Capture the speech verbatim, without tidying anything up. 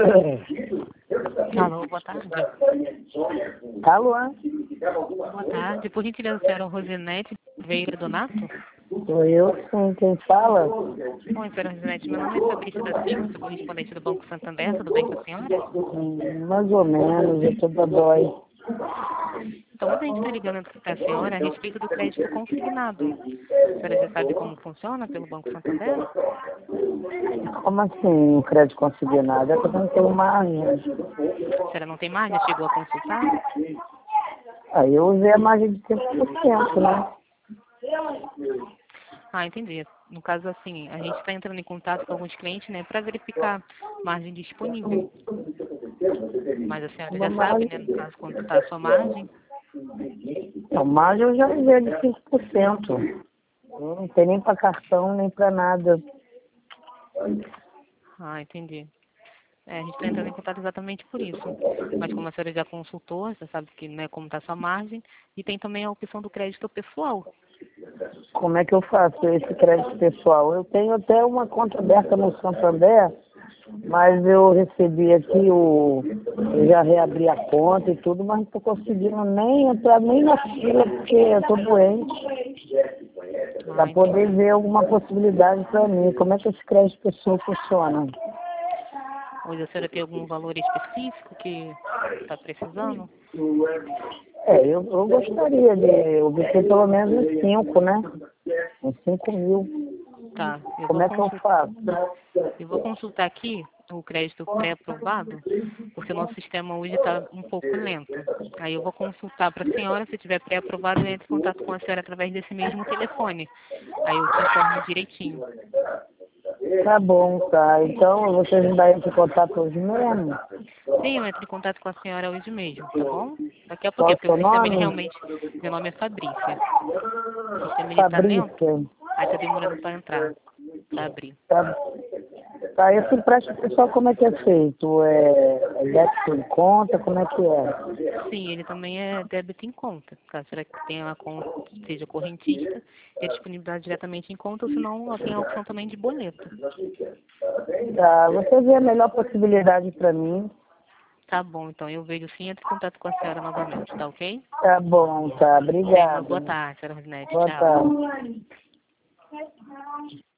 Alô, boa tarde. Alô? Boa tarde. Por gentileza, a senhora Rosinete Veira Donato? Sou eu, sim. Quem fala? Oi, senhora Rosinete. Meu nome é Fabrício da Silva, sou correspondente do Banco Santander. Tudo bem com a senhora? Hum, mais ou menos, eu tô dodói. Então, a gente está ligando para a senhora a respeito do crédito consignado. A senhora já sabe como funciona pelo Banco Santander? Como assim o crédito consignado? É que eu não tenho margem. A senhora não tem margem? Chegou a consultar? Aí eu usei a margem de cinco por cento, né? Ah, entendi. No caso, assim, a gente está entrando em contato com alguns clientes, né, para verificar margem disponível. Mas a senhora Uma já sabe, margem... né, no caso, quanto está a sua margem. A margem eu já usei de cinco por cento. Não tem nem para cartão, nem para nada. Ah, entendi. É, a gente está entrando em contato exatamente por isso. Mas como a senhora já consultou, você sabe que, né, como está a sua margem, e tem também a opção do crédito pessoal. Como é que eu faço esse crédito pessoal? Eu tenho até uma conta aberta no Santander, mas eu recebi aqui o... Eu já reabri a conta e tudo, mas não estou conseguindo nem entrar nem na fila, porque eu estou doente. Para Ah, poder entendi. ver alguma possibilidade para mim. Como é que esse crédito pessoal funciona? Hoje a senhora tem algum valor específico que está precisando? É, eu, eu gostaria de obter pelo menos uns cinco, né? Uns cinco mil. Tá, eu Como vou é que eu consultar. faço? Eu vou consultar aqui o crédito pré-aprovado, porque o nosso sistema hoje está um pouco lento. Aí eu vou consultar para a senhora, se tiver pré-aprovado, eu entro em contato com a senhora através desse mesmo telefone. Aí eu te informo direitinho. Tá bom, tá. Então vocês me dão esse contato hoje mesmo? Sim, eu entro em contato com a senhora hoje mesmo, tá bom? Daqui a Qual pouquinho, o porque o seu sistema ele nome? realmente... Meu nome é Fabrícia. O sistema ele está lento, Fabrícia. aí está demorando para entrar, para abrir. Tá, tá, esse empréstimo pessoal como é que é feito? É, é débito em conta? Como é que é? Sim, ele também é débito em conta. Caso você tenha uma conta, seja correntista, é disponibilidade diretamente em conta, ou senão tem a opção também de boleto. Tá, você vê a melhor possibilidade para mim. Tá bom, então eu vejo sim, entre em contato com a senhora novamente, tá ok? Tá bom, tá. Tenha uma Obrigada. boa tarde, senhora Rosinete. Boa Tchau. tarde.